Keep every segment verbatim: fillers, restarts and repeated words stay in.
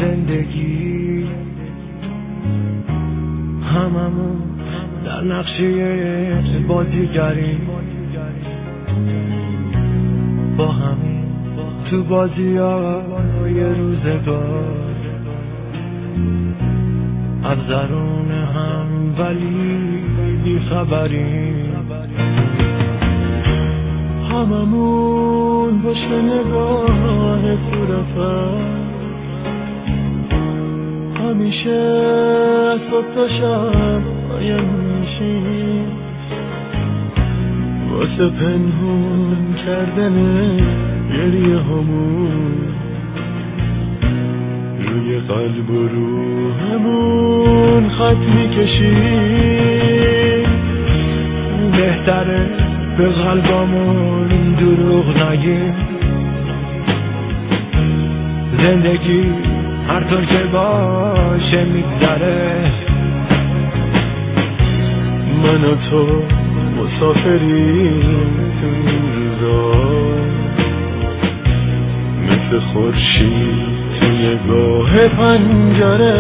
زندگی هممون در نقشه بازیگری با همین تو بازی های روزگار از درون هم ولی بی خبریم هممون پشت نگاه صورتم همیشه صبح تا شب قایم میشیم واسه پنهون کردن گریه همون روی قلب و روحمون خط میکشیم بهتره به قلبامون دروغ نگیم زندگی هر طور که باشه میگذره من و تو مسافریم تو روزا مثل خورشید توی گاه پنجره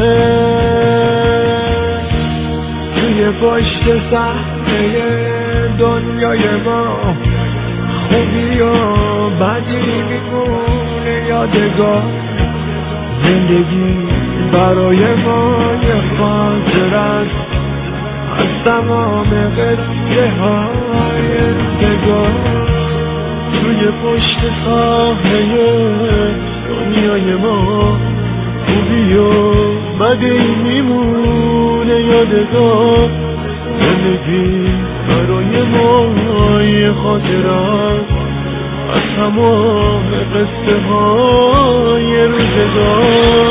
توی پشت صحنه دنیای ما خوبی و بدی میمونه یادگار زندگی برای ما یه خاطره است از تمام قصه های روزگار توی پشت صحنه دنیای ما خوبی و بدی میمونه یادگار زندگی برای ما یه خاطره است از تمام قصه های روزگار